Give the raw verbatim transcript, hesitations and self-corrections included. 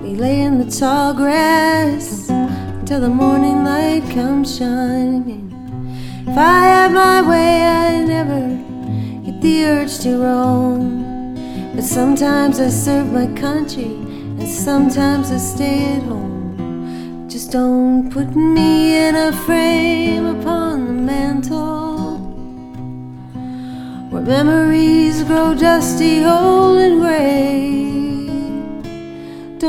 We lay in the tall grass till the morning light comes shining. If I had my way, I never get the urge to roam. But sometimes I serve my country, and sometimes I stay at home. Just don't put me in a frame upon the mantle, where memories grow dusty, old and gray.